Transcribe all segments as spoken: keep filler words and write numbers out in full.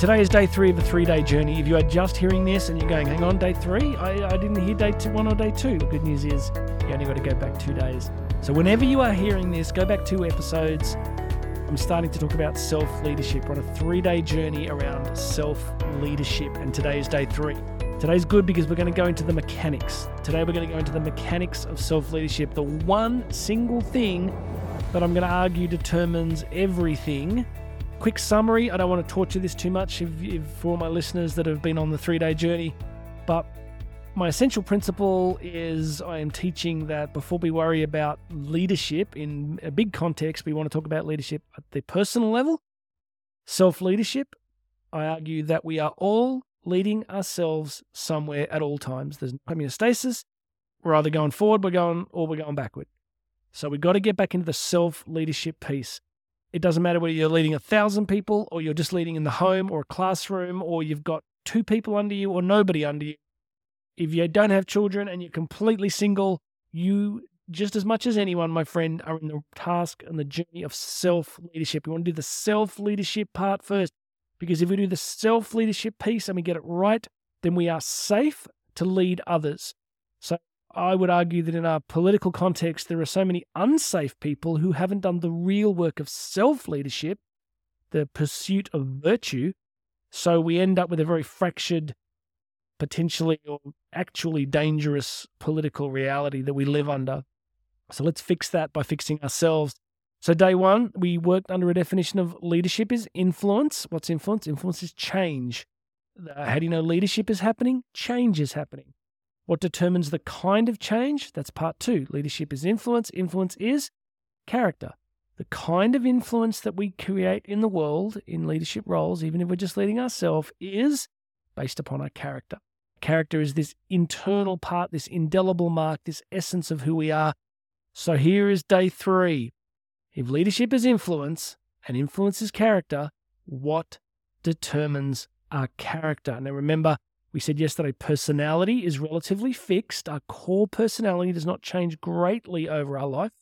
Today is day three of a three-day journey. If you are just hearing this and you're going, hang on, day three? I, I didn't hear day two, one or day two. The good news is you only got to go back two days. So whenever you are hearing this, go back two episodes. I'm starting to talk about self-leadership. We're on a three-day journey around self-leadership, and today is day three. Today's good because we're going to go into the mechanics. Today we're going to go into the mechanics of self-leadership, the one single thing that I'm going to argue determines everything. Quick summary, I don't want to torture this too much if, if, for all my listeners that have been on the three-day journey, but my essential principle is I am teaching that before we worry about leadership in a big context, we want to talk about leadership at the personal level. Self-leadership, I argue that we are all leading ourselves somewhere at all times. There's homeostasis. We're either going forward, we're going, or we're going backward. So we've got to get back into the self-leadership piece. It doesn't matter whether you're leading a thousand people or you're just leading in the home or a classroom or you've got two people under you or nobody under you. If you don't have children and you're completely single, you, just as much as anyone, my friend, are in the task and the journey of self-leadership. We want to do the self-leadership part first, because if we do the self-leadership piece and we get it right, then we are safe to lead others. So I would argue that in our political context, there are so many unsafe people who haven't done the real work of self-leadership, the pursuit of virtue. So we end up with a very fractured, potentially or actually dangerous political reality that we live under. So let's fix that by fixing ourselves. So day one, we worked under a definition of leadership is influence. What's influence? Influence is change. Uh, how do you know leadership is happening? Change is happening. What determines the kind of change? That's part two. Leadership is influence. Influence is character. The kind of influence that we create in the world, in leadership roles, even if we're just leading ourselves, is based upon our character. Character is this internal part, this indelible mark, this essence of who we are. So here is day three. If leadership is influence and influence is character, what determines our character? Now remember, we said yesterday, personality is relatively fixed. Our core personality does not change greatly over our life.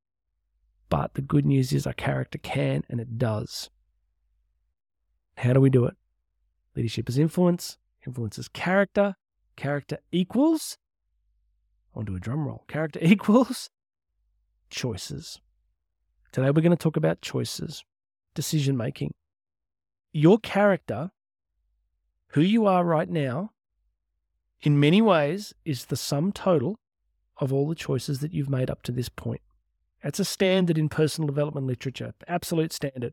But the good news is our character can, and it does. How do we do it? Leadership is influence. Influence is character. Character equals, I'll do a drum roll. Character equals choices. Today we're going to talk about choices, decision making. Your character, who you are right now, in many ways is the sum total of all the choices that you've made up to this point. That's a standard in personal development literature, absolute standard.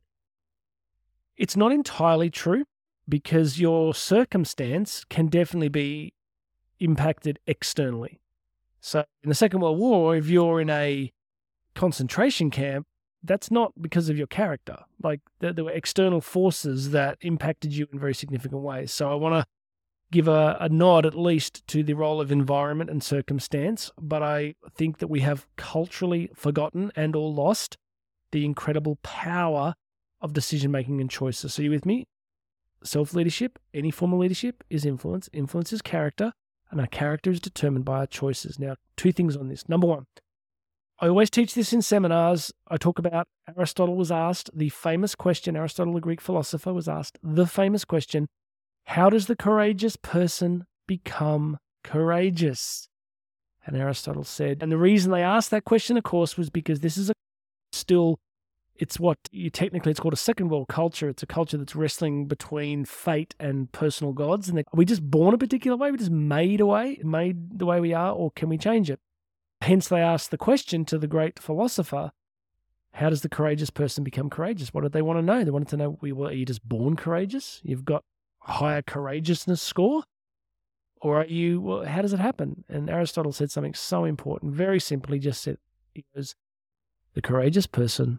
It's not entirely true because your circumstance can definitely be impacted externally. So in the Second World War, if you're in a concentration camp, that's not because of your character. Like there, there were external forces that impacted you in very significant ways. So I want to give a, a nod at least to the role of environment and circumstance, but I think that we have culturally forgotten and or lost the incredible power of decision-making and choices. So you with me? Self-leadership, any form of leadership is influence. Influence is character, and our character is determined by our choices. Now, two things on this. Number one, I always teach this in seminars. I talk about Aristotle was asked the famous question, Aristotle, the Greek philosopher, was asked the famous question, how does the courageous person become courageous? And Aristotle said, and the reason they asked that question, of course, was because this is a still, it's what you technically, it's called a second world culture. It's a culture that's wrestling between fate and personal gods. And they, are we just born a particular way? Are we just made away, made the way we are, or can we change it? Hence, they asked the question to the great philosopher, how does the courageous person become courageous? What did they want to know? They wanted to know, well, are you just born courageous? You've got a higher courageousness score? Or are you, well, how does it happen? And Aristotle said something so important, very simply just said, he goes, the courageous person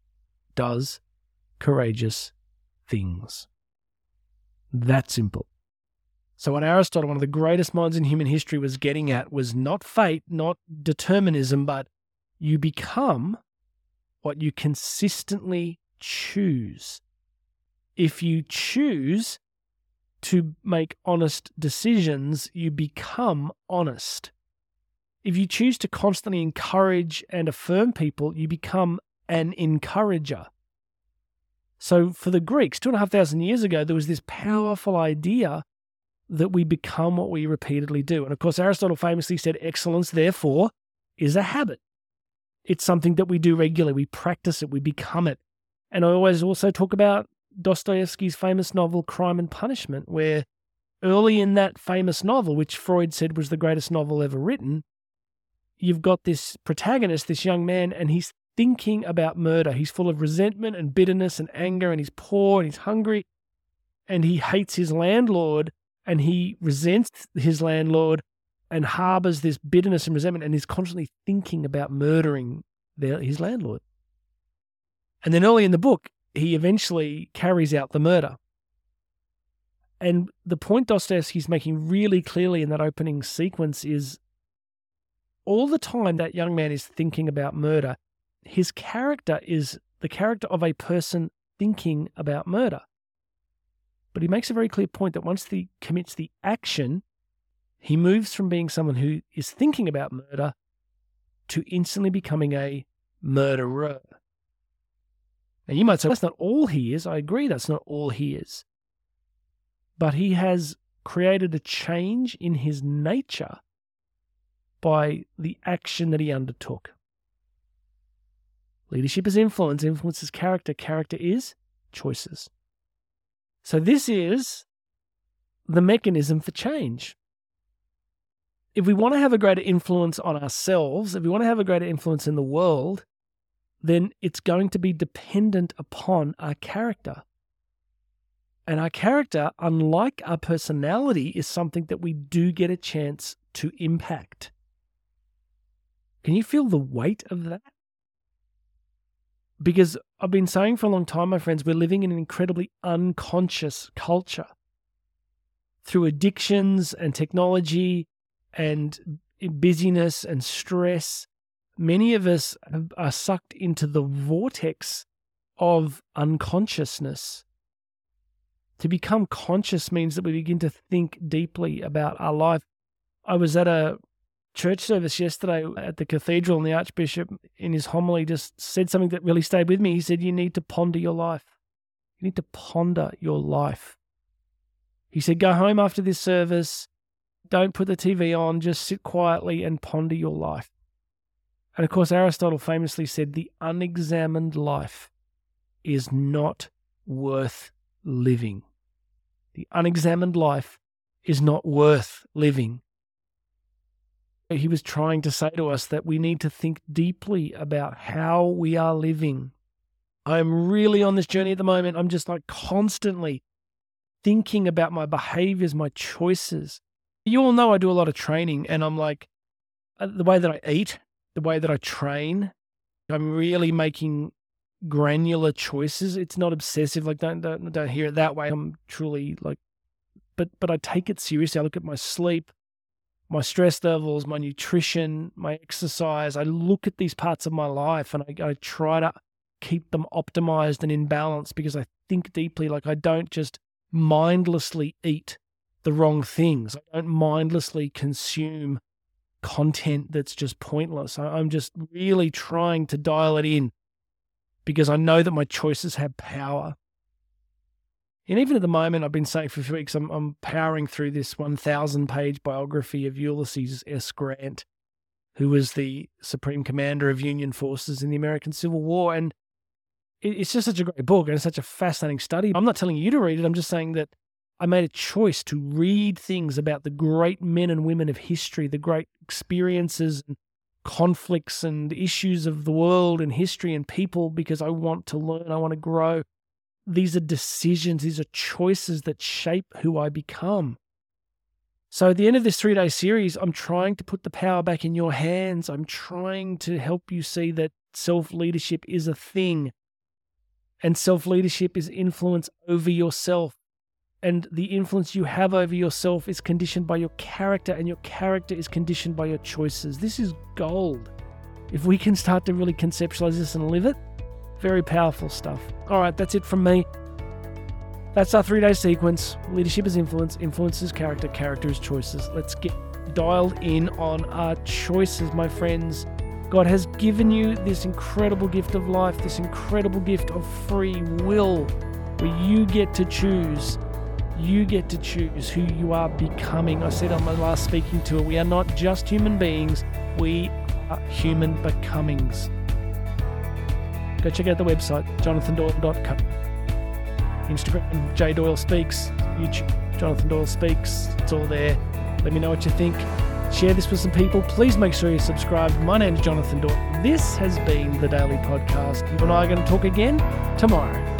does courageous things. That simple. So what Aristotle, one of the greatest minds in human history, was getting at was not fate, not determinism, but you become what you consistently choose. If you choose to make honest decisions, you become honest. If you choose to constantly encourage and affirm people, you become an encourager. So for the Greeks, two and a half thousand years ago, there was this powerful idea that we become what we repeatedly do. And of course, Aristotle famously said, excellence, therefore, is a habit. It's something that we do regularly. We practice it. We become it. And I always also talk about Dostoevsky's famous novel, Crime and Punishment, where early in that famous novel, which Freud said was the greatest novel ever written, you've got this protagonist, this young man, and he's thinking about murder. He's full of resentment and bitterness and anger, and he's poor and he's hungry, and he hates his landlord, and he resents his landlord and harbors this bitterness and resentment, and is constantly thinking about murdering their, his landlord. And then early in the book, he eventually carries out the murder. And the point Dostoevsky's making really clearly in that opening sequence is all the time that young man is thinking about murder, his character is the character of a person thinking about murder. But he makes a very clear point that once he commits the action, he moves from being someone who is thinking about murder to instantly becoming a murderer. Now you might say, that's not all he is. I agree that's not all he is. But he has created a change in his nature by the action that he undertook. Leadership is influence. Influence is character. Character is choices. So this is the mechanism for change. If we want to have a greater influence on ourselves, if we want to have a greater influence in the world, then it's going to be dependent upon our character. And our character, unlike our personality, is something that we do get a chance to impact. Can you feel the weight of that? Because I've been saying for a long time, my friends, we're living in an incredibly unconscious culture. Through addictions and technology and busyness and stress, many of us are sucked into the vortex of unconsciousness. To become conscious means that we begin to think deeply about our life. I was at a church service yesterday at the cathedral, and the Archbishop in his homily just said something that really stayed with me. He said, you need to ponder your life. You need to ponder your life. He said, go home after this service, don't put the T V on, just sit quietly and ponder your life. And of course, Aristotle famously said, the unexamined life is not worth living. The unexamined life is not worth living. He was trying to say to us that we need to think deeply about how we are living. I'm really on this journey at the moment. I'm just like constantly thinking about my behaviors, my choices. You all know I do a lot of training, and I'm like, the way that I eat, the way that I train, I'm really making granular choices. It's not obsessive. Like, don't, don't, don't hear it that way. I'm truly like, but, but I take it seriously. I look at my sleep, my stress levels, my nutrition, my exercise. I look at these parts of my life, and I, I try to keep them optimized and in balance, because I think deeply. Like, I don't just mindlessly eat the wrong things. I don't mindlessly consume content that's just pointless. I, I'm just really trying to dial it in, because I know that my choices have power. And even at the moment, I've been saying for a few weeks, I'm, I'm powering through this one thousand page biography of Ulysses S. Grant, who was the Supreme Commander of Union forces in the American Civil War. And it, it's just such a great book, and it's such a fascinating study. I'm not telling you to read it. I'm just saying that I made a choice to read things about the great men and women of history, the great experiences and conflicts and issues of the world and history and people, because I want to learn, I want to grow. These are decisions, these are choices that shape who I become. So at the end of this three-day series, I'm trying to put the power back in your hands. I'm trying to help you see that self-leadership is a thing, and self-leadership is influence over yourself. And the influence you have over yourself is conditioned by your character, and your character is conditioned by your choices. This is gold. If we can start to really conceptualize this and live it, very powerful stuff. All right, that's it from me. That's our three-day sequence. Leadership is influence, influence is character, character is choices. Let's get dialed in on our choices, my friends. God has given you this incredible gift of life, this incredible gift of free will, where you get to choose. You get to choose who you are becoming. I said on my last speaking tour, we are not just human beings, we are human becomings. Go check out the website, jonathan doyle dot co. Instagram, J Doyle Speaks. YouTube, Jonathan Doyle Speaks. It's all there. Let me know what you think. Share this with some people. Please make sure you're subscribed. My name is Jonathan Doyle. This has been The Daily Podcast. You and I are going to talk again tomorrow.